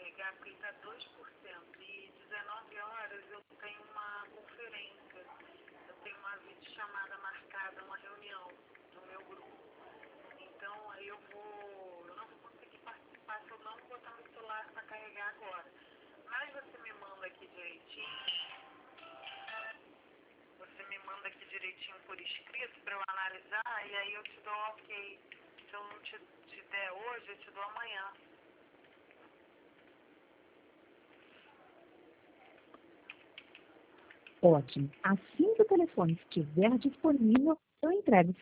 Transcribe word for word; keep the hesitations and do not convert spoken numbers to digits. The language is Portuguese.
carregar porque está dois por cento e dezenove horas eu tenho uma conferência, eu tenho uma videochamada marcada, uma reunião do meu grupo. Então aí eu vou, eu não vou conseguir participar se eu não botar meu celular para carregar agora. Mas você me manda aqui direitinho, você me manda aqui direitinho por escrito para eu analisar e aí eu te dou um ok. Se eu não te, te der hoje, eu te dou amanhã. Ótimo. Assim que o telefone estiver disponível, eu entrego